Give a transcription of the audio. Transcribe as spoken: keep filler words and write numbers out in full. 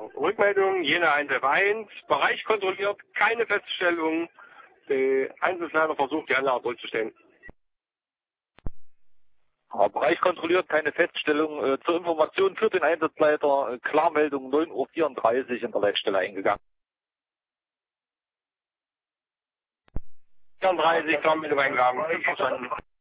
Rückmeldung, Jena eins F eins, Bereich kontrolliert, keine Feststellung. Der Einsatzleiter versucht, die Anlage durchzustellen. Ja, Bereich kontrolliert, keine Feststellung. Äh, zur Information für den Einsatzleiter, äh, Klarmeldung neun Uhr vierunddreißig in der Leitstelle eingegangen. vierunddreißig, Klarmeldung eingegangen. Verstanden.